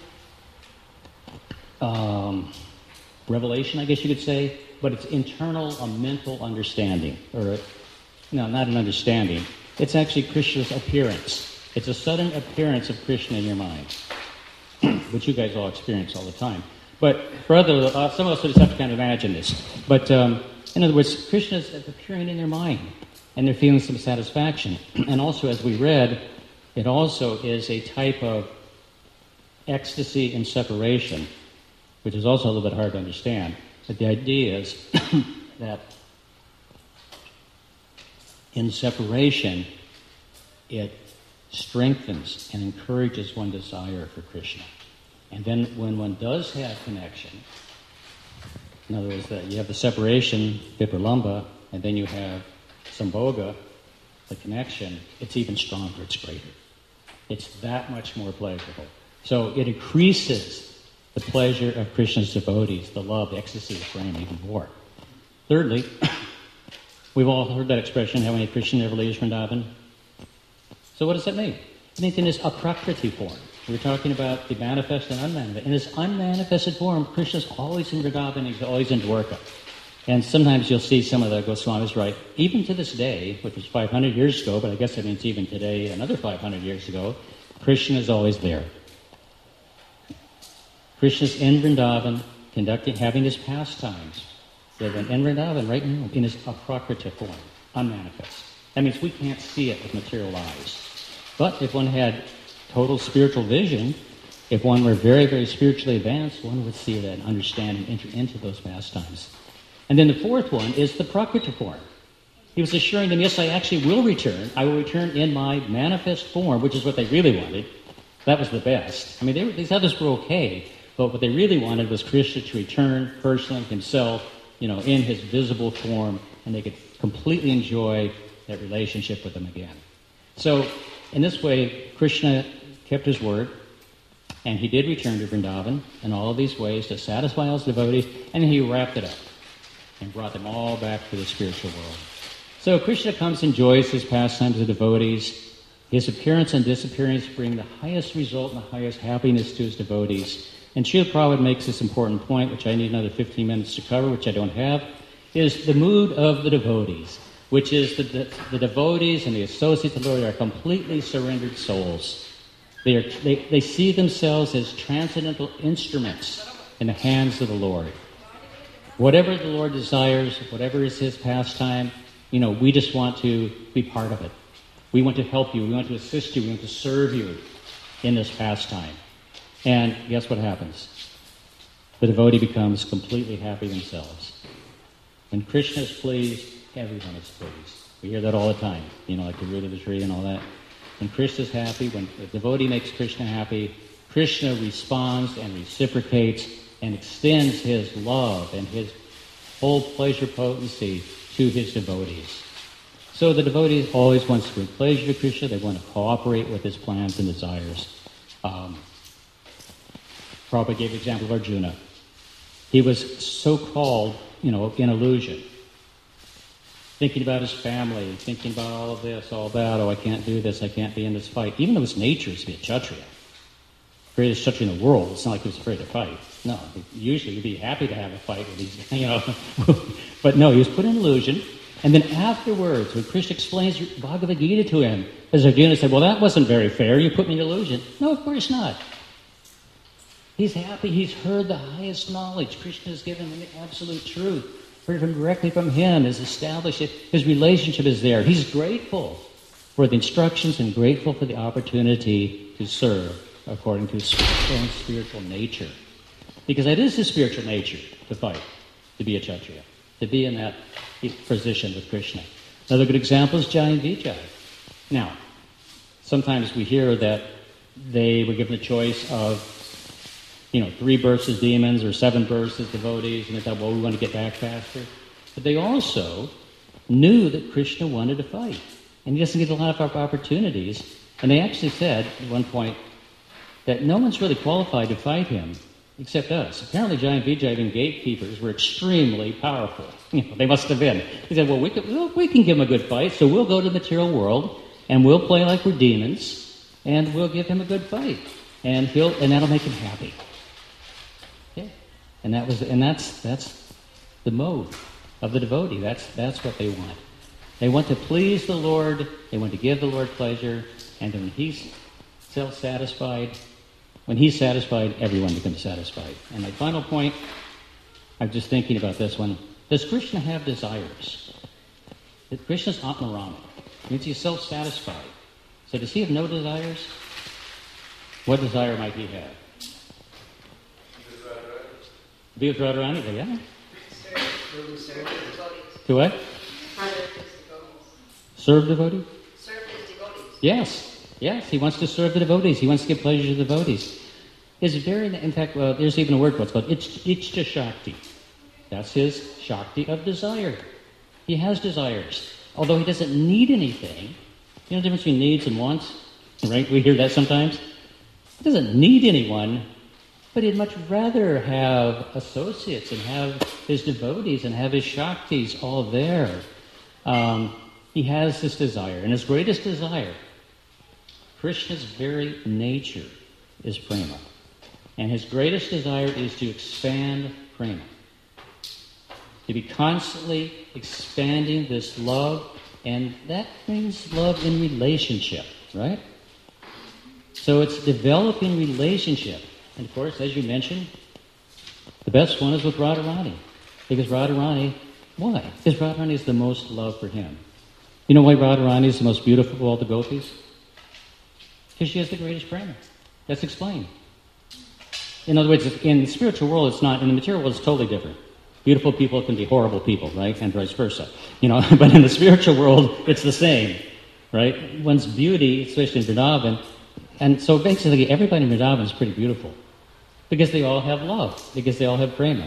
revelation, I guess you could say, but it's internal, a mental understanding, not an understanding. It's actually Krishna's appearance. It's a sudden appearance of Krishna in your mind, which you guys all experience all the time. But for some of us will just have to kind of imagine this. But in other words, Krishna's appearing in their mind, and they're feeling some satisfaction. And also, as we read, it also is a type of ecstasy in separation, which is also a little bit hard to understand. But the idea is that in separation, it strengthens and encourages one's desire for Krishna. And then when one does have connection, in other words, you have the separation, vipralambha, and then you have sambhoga, the connection, it's even stronger, it's greater. It's that much more pleasurable. So it increases the pleasure of Krishna's devotees, the love, the ecstasy of prema even more. Thirdly, we've all heard that expression, how many Krishna never leaves Vrindavan? So what does that mean? It means in this aprakriti form. We're talking about the manifest and unmanifest. In this unmanifested form, Krishna's always in Vrindavan, he's always in Dwarka. And sometimes you'll see some of the Goswamis write, even to this day, which was 500 years ago, but I guess that means even today, another 500 years ago, Krishna is always there. Krishna's in Vrindavan, having his pastimes. In Vrindavan right now, in his aprakrita form, unmanifest. That means we can't see it with material eyes. But if one had total spiritual vision, if one were very, very spiritually advanced, one would see that and understand and enter into those pastimes. And then the fourth one is the prakrita form. He was assuring them, yes, I actually will return. I will return in my manifest form, which is what they really wanted. That was the best. I mean, these others were okay, but what they really wanted was Krishna to return personally himself, in his visible form, and they could completely enjoy that relationship with him again. So, in this way, Krishna kept his word, and he did return to Vrindavan in all of these ways to satisfy all his devotees, and he wrapped it up and brought them all back to the spiritual world. So Krishna comes and enjoys his pastimes of devotees. His appearance and disappearance bring the highest result and the highest happiness to his devotees. And Srila Prabhupada makes this important point, which I need another 15 minutes to cover, which I don't have, is the mood of the devotees, which is the devotees and the associates of the Lord are completely surrendered souls. They see themselves as transcendental instruments in the hands of the Lord. Whatever the Lord desires, whatever is His pastime, we just want to be part of it. We want to help you. We want to assist you. We want to serve you in this pastime. And guess what happens? The devotee becomes completely happy themselves. When Krishna is pleased, everyone is pleased. We hear that all the time, like the root of the tree and all that. When Krishna is happy, when the devotee makes Krishna happy, Krishna responds and reciprocates and extends his love and his whole pleasure potency to his devotees. So the devotee always wants to bring pleasure to Krishna. They want to cooperate with his plans and desires. Prabhupada gave the example of Arjuna. He was so-called, in illusion. Thinking about his family, thinking about all of this, all that, I can't do this, I can't be in this fight. Even though his nature is to be a Kshatriya. Greatest Kshatriya in the world, it's not like he was afraid to fight. No, usually he'd be happy to have a fight with these, But no, he was put in illusion. And then afterwards, when Krishna explains Bhagavad Gita to him, as Arjuna said, well, that wasn't very fair, you put me in illusion. No, of course not. He's happy, he's heard the highest knowledge. Krishna has given him the absolute truth. Heard him directly from him, has established it. His relationship is there. He's grateful for the instructions and grateful for the opportunity to serve according to his own spiritual nature. Because that is his spiritual nature, to fight, to be a Kshatriya, to be in that position with Krishna. Another good example is Jai and Vijay. Now, sometimes we hear that they were given the choice of 3 births as demons or 7 births as devotees, and they thought, well, we want to get back faster. But they also knew that Krishna wanted to fight, and he doesn't get a lot of opportunities. And they actually said at one point that no one's really qualified to fight him except us. Apparently, Jai and Vijay, even gatekeepers, were extremely powerful. They must have been. He said, well, we can give him a good fight, so we'll go to the material world, and we'll play like we're demons, and we'll give him a good fight, and that'll make him happy. And that's the mode of the devotee. That's what they want. They want to please the Lord. They want to give the Lord pleasure. And when He's self-satisfied, when He's satisfied, everyone becomes satisfied. And my final point, I'm just thinking about this one. Does Krishna have desires? Krishna's Atmarama. It means He's self-satisfied. So does He have no desires? What desire might He have? Be with Radharani, yeah. To what? Serve devotees? Serve his devotees. Yes. He wants to serve the devotees. He wants to give pleasure to the devotees. In fact, there's even a word for it. It's called Ichcha Shakti. That's his Shakti of desire. He has desires. Although he doesn't need anything. You know the difference between needs and wants? Right? We hear that sometimes. He doesn't need anyone. But he'd much rather have associates and have his devotees and have his Shaktis all there. He has this desire. And his greatest desire, Krishna's very nature, is prema. And his greatest desire is to expand prema. To be constantly expanding this love. And that means love in relationship, right? So it's developing relationship. And of course, as you mentioned, the best one is with Radharani. Because Radharani, why? Because Radharani is the most love for him. You know why Radharani is the most beautiful of all the gopis? Because she has the greatest prema. That's explained. In other words, in the spiritual world, it's not. In the material world, it's totally different. Beautiful people can be horrible people, right? And vice versa. But in the spiritual world, it's the same, right? One's beauty, especially in Vrindavan, and so basically everybody in Vrindavan is pretty beautiful. Because they all have love. Because they all have prema.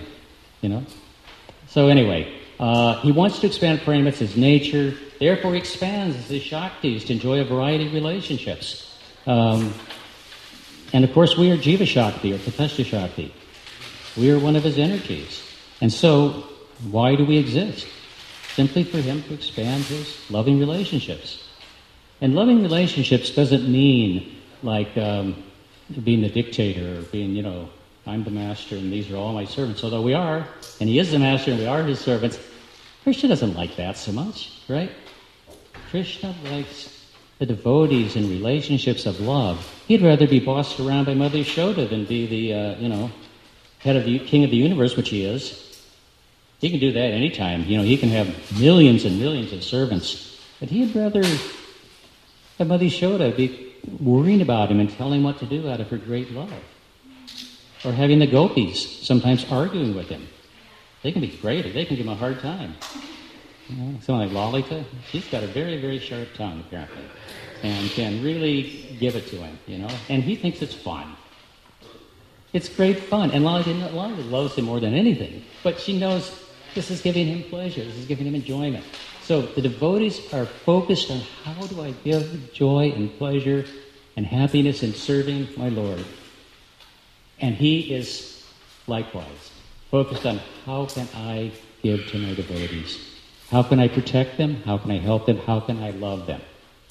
So anyway, he wants to expand prema. It's his nature. Therefore, he expands his Shaktis to enjoy a variety of relationships. And of course, we are Jiva Shakti or Tatastha Shakti. We are one of his energies. And so, why do we exist? Simply for him to expand his loving relationships. And loving relationships doesn't mean like being the dictator or being, I'm the master and these are all my servants. Although we are, and he is the master and we are his servants. Krishna doesn't like that so much, right? Krishna likes the devotees in relationships of love, he'd rather be bossed around by Mother Yashoda than be the, head of the king of the universe, which he is. He can do that anytime. He can have millions and millions of servants. But he'd rather have Mother Yashoda be worrying about him and telling him what to do out of her great love. Or having the gopis sometimes arguing with him. They can be great. They can give him a hard time. Someone like Lalita, she's got a very, very sharp tongue, apparently. And can really give it to him, And he thinks it's fun. It's great fun. And Lalita loves him more than anything. But she knows this is giving him pleasure. This is giving him enjoyment. So the devotees are focused on how do I give joy and pleasure and happiness in serving my Lord. And he is likewise focused on how can I give to my devotees. How can I protect them? How can I help them? How can I love them?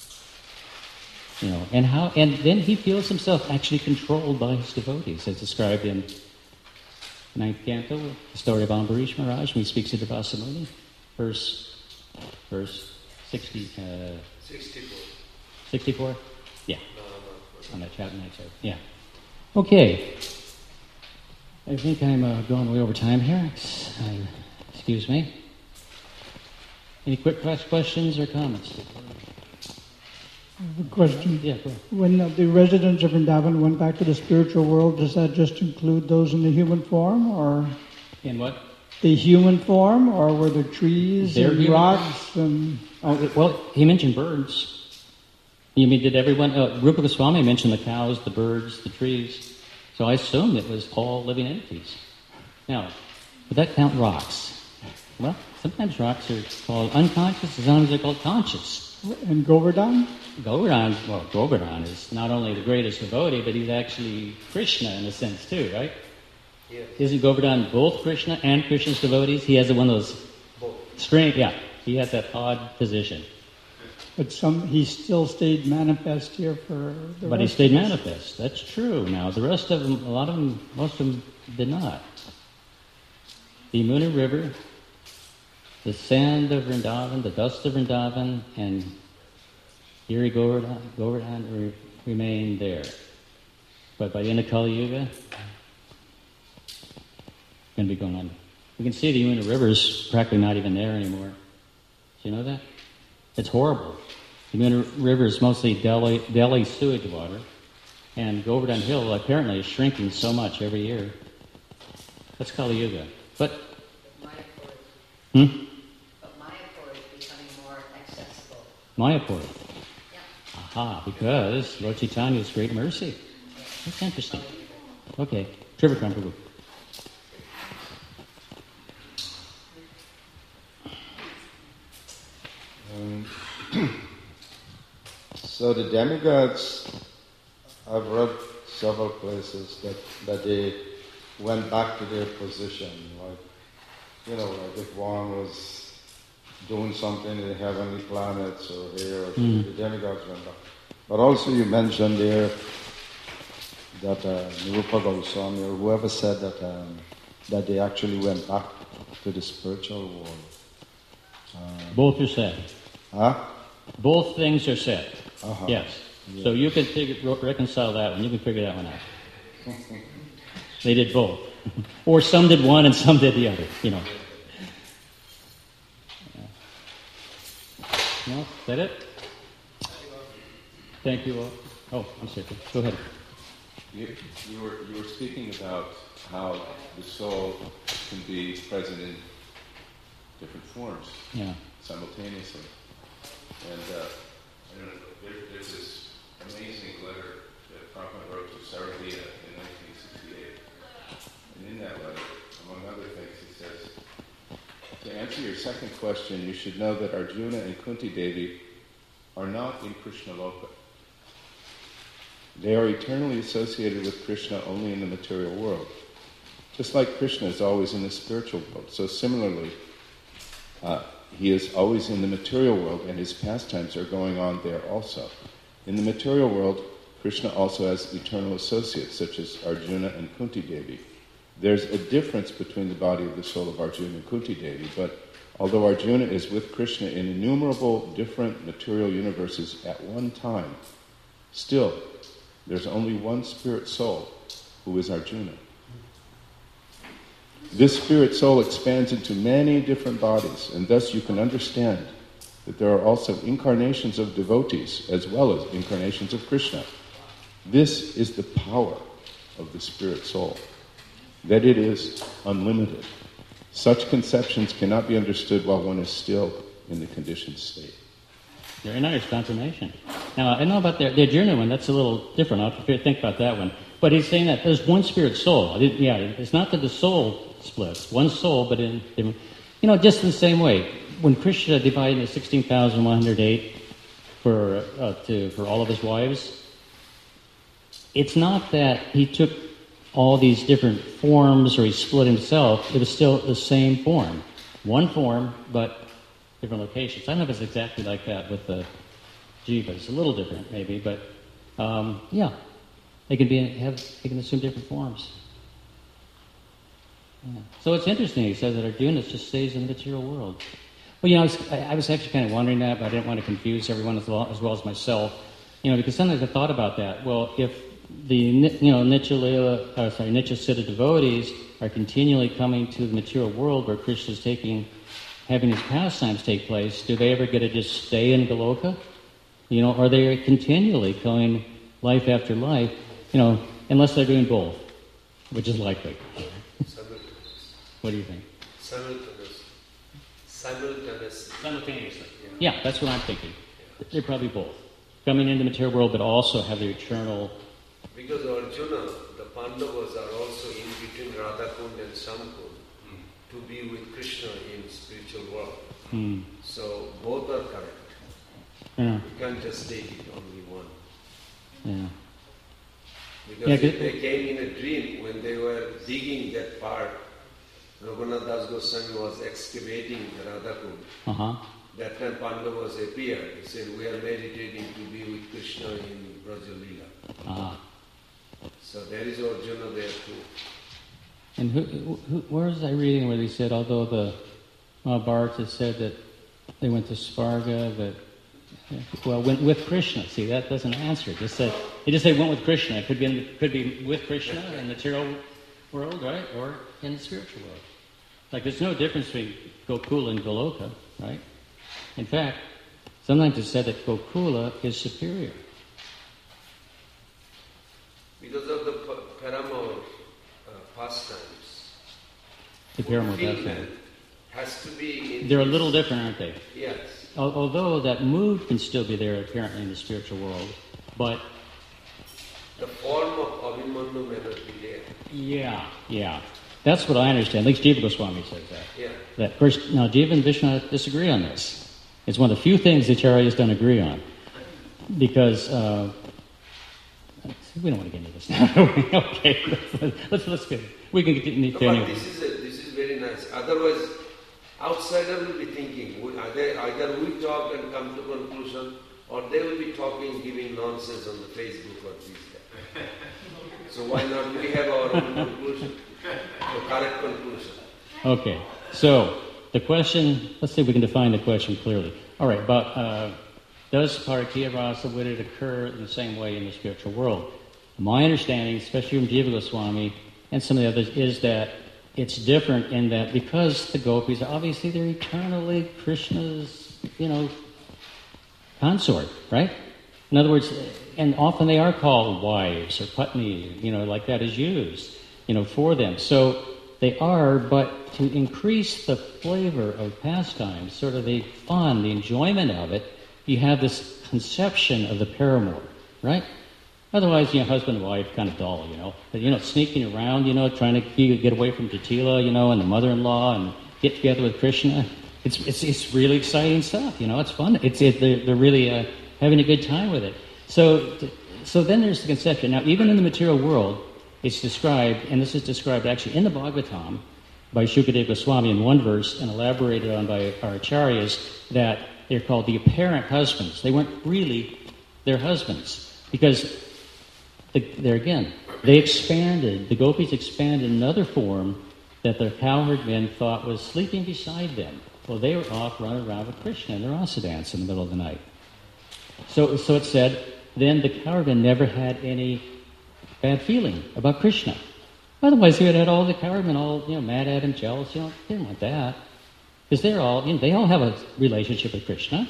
And then he feels himself actually controlled by his devotees, as described in 9th canto, the story of Ambarish Maharaj, when he speaks to Durvasa Muni, verse 60, 64. 64? Yeah. No. On that chapter 9, sorry. Yeah. Okay. I think I'm going way over time here. Excuse me. Any quick questions or comments? I have a question. Yeah, go ahead. When the residents of Vrindavan went back to the spiritual world, does that just include those in the human form, or In what? the human form, or were there trees They're and human rocks and? Well, he mentioned birds. You mean, did everyone... Rupa Goswami mentioned the cows, the birds, the trees. So I assumed it was all living entities. Now, would that count rocks? Well, sometimes rocks are called unconscious, sometimes they're called conscious. And Govardhan? Govardhan is not only the greatest devotee, but he's actually Krishna in a sense too, right? Yes. Isn't Govardhan both Krishna and Krishna's devotees? He has one of those strange... Yeah, he has that odd position. But he still stayed manifest here for the But he rest stayed of his- manifest. That's true. Now, the rest of them, most of them did not. The Yamuna River, the sand of Vrindavan, the dust of Vrindavan, and Giri Govardhan remained there. But by the end of Kali Yuga, it's going to be going on. We can see the Yamuna River's practically not even there anymore. Do you know that? It's horrible. The Yamuna River is mostly Delhi sewage water, and Govardhan Hill apparently is shrinking so much every year. That's Kali Yuga. But Mayapur is becoming more accessible. Mayapur. Yeah. Aha, because Lord Chaitanya's great mercy. That's interesting. Okay, Trivikram Prabhu. So the demigods, I've read several places that they went back to their position, like if one was doing something in the heavenly planets or here, the demigods went back. But also you mentioned there that Rupa Goswami or whoever said that they actually went back to the spiritual world. Both are said. Huh? Both things are said. Uh-huh. Yes. Yeah. So you can reconcile that one. You can figure that one out. They did both. Or some did one and some did the other, Yeah. No? Is that it? Thank you all. Oh, I'm sorry. Go ahead. You were speaking about how the soul can be present in different forms Yeah. simultaneously. And there's this amazing letter that Prabhupada wrote to Saravita in 1968. And in that letter, among other things, he says, to answer your second question, you should know that Arjuna and Kunti Devi are not in Krishna Loka. They are eternally associated with Krishna only in the material world. Just like Krishna is always in the spiritual world. So similarly, he is always in the material world and his pastimes are going on there also. In the material world, Krishna also has eternal associates such as Arjuna and Kunti Devi. There's a difference between the body of the soul of Arjuna and Kunti Devi, but Although Arjuna is with Krishna in innumerable different material universes at one time, still, there's only one spirit soul who is Arjuna. This spirit soul expands into many different bodies, and thus you can understand that there are also incarnations of devotees as well as incarnations of Krishna. This is the power of the spirit soul, that it is unlimited. Such conceptions cannot be understood while one is still in the conditioned state. Very nice confirmation. Now, I know about the Arjuna one, that's a little different. I'll have to think about that one. But he's saying that there's one spirit soul. It's not that the soul splits. One soul, but in just in the same way. When Krishna divided the 16,108 for all of his wives, it's not that he took all these different forms or he split himself. It was still the same form. One form, but different locations. I don't know if it's exactly like that with the jivas. It's a little different, maybe, but they can assume different forms. Yeah. So it's interesting. He says that Arjuna just stays in the material world. Well, I was actually kind of wondering that, but I didn't want to confuse everyone as well as myself. Because sometimes I thought about that. Well, if the Nityasiddha devotees are continually coming to the material world where Krishna is having his pastimes take place, do they ever get to just stay in Goloka? Are they continually going life after life? Unless they're doing both, which is likely. What do you think? Simultaneously. Yeah, that's what I'm thinking. They're probably both. Coming into the material world, but also have their eternal... Because Arjuna, the Pandavas are also in between Radhakund and Shamkund to be with Krishna in spiritual world. So both are correct. Yeah. You can't just take it only one. Yeah. Because they came in a dream when they were digging that part. Raghunath Das Goswami was excavating the Radhakund. That time Pandavas appeared. He said, we are meditating to be with Krishna in Braja Leela. So there is Arjuna there too. And where was I reading where they said, although the Mahabharata said that they went to Svarga, went with Krishna. See, that doesn't answer it. They just say went with Krishna. It could be with Krishna in the material world, right? Or in the spiritual world. Like there's no difference between Gokula and Goloka, right? In fact, sometimes it's said that Gokula is superior. Because of the Paramore pastimes. The Paramore pastimes has to be... They're a little different, aren't they? Yes. Although that mood can still be there apparently in the spiritual world, but... The form of Abhimanyu may not be there. Yeah. That's what I understand. At least Jiva Goswami says that. Yeah. That first, now Jiva and Vishnu disagree on this. It's one of the few things the Acharyas don't agree on. Because, we don't want to get into this now. Okay, let's get, we can continue. But this is very nice. Otherwise, outsider will be thinking, either we talk and come to conclusion, or they will be talking, giving nonsense on the Facebook or this, that. So why not we have our own conclusion, the correct conclusion? Okay, so the question, let's see if we can define the question clearly. All right, about does Paratiya Rasa, would it occur in the same way in the spiritual world? My understanding, especially from Jiva Goswami and some of the others, is that it's different in that because the gopis, obviously they're eternally Krishna's, consort, right? In other words, and often they are called wives or patni, like that is used, for them. So they are, but to increase the flavor of pastime, sort of the fun, the enjoyment of it, you have this conception of the paramour, right? Otherwise, husband and wife, kind of dull, But, sneaking around, trying to get away from Jatila, and the mother-in-law and get together with Krishna. It's really exciting stuff, It's fun. They're really having a good time with it. So then there's the conception. Now, even in the material world, it's described, and this is described actually in the Bhagavatam by Shukadeva Goswami in one verse and elaborated on by our acharyas, that they're called the apparent husbands. They weren't really their husbands because they expanded, the gopis expanded another form that the cowherd men thought was sleeping beside them. Well, they were off running around with Krishna in their rasa dance in the middle of the night. So it said, then the Kaurava never had any bad feeling about Krishna. Otherwise, he would have had all the Kauravan all mad at him, jealous. They didn't want that, because they all have a relationship with Krishna.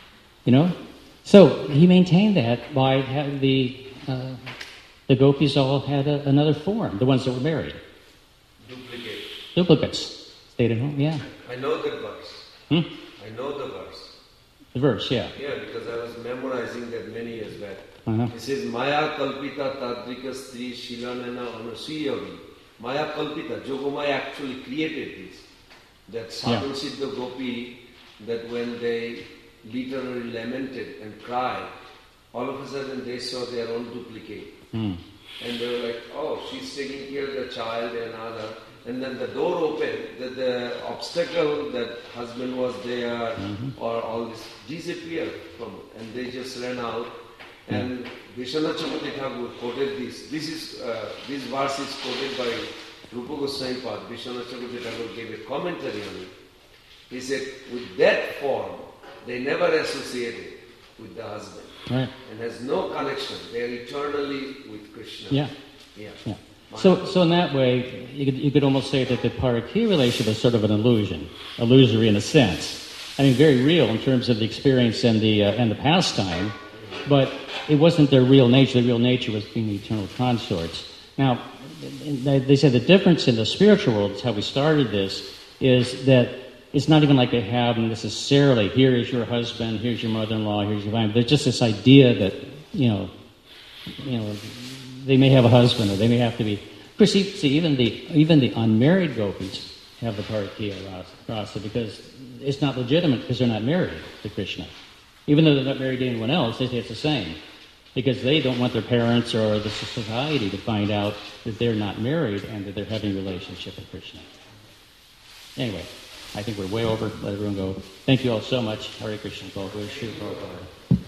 So he maintained that by having the gopis all had another form, the ones that were married. Duplicates. Stayed at home, yeah. I know that verse. I know the verse. The verse, yeah. Yeah, because I was memorizing that many years back. Uh-huh. It says, Maya kalpita tadrika stri shilanana anasuyavi. Maya kalpita, Jogamaya actually created this. That Sadhu Siddha Gopi, that when they literally lamented and cried, all of a sudden they saw their own duplicate. And they were like, oh, she's taking care of the child and other. And then the door opened, the obstacle that husband was there, or all this disappeared from it. And they just ran out. And Vishwanath Chakravarti Thakur quoted this. This verse is quoted by Rupa Goswami Pad. Vishwanath Chakravarti Thakur gave a commentary on it. He said, with that form, they never associated with the husband. Right. And has no connection. They are eternally with Krishna. Yeah. So in that way, you could almost say that the Parakya relationship is sort of an illusory in a sense. I mean, very real in terms of the experience and the pastime, but it wasn't their real nature. The real nature was being the eternal consorts. Now, they say the difference in the spiritual world, is how we started this, is that it's not even like they have necessarily, here is your husband, here's your mother-in-law, here's your wife. There's just this idea that, they may have a husband, or they may have to be. Of course, even the unmarried gopis have the Parakya rasa because it's not legitimate because they're not married to Krishna. Even though they're not married to anyone else, they say it's the same because they don't want their parents or the society to find out that they're not married and that they're having a relationship with Krishna. Anyway, I think we're way over. Let everyone go. Thank you all so much. Hare Krishna. Prabhupada.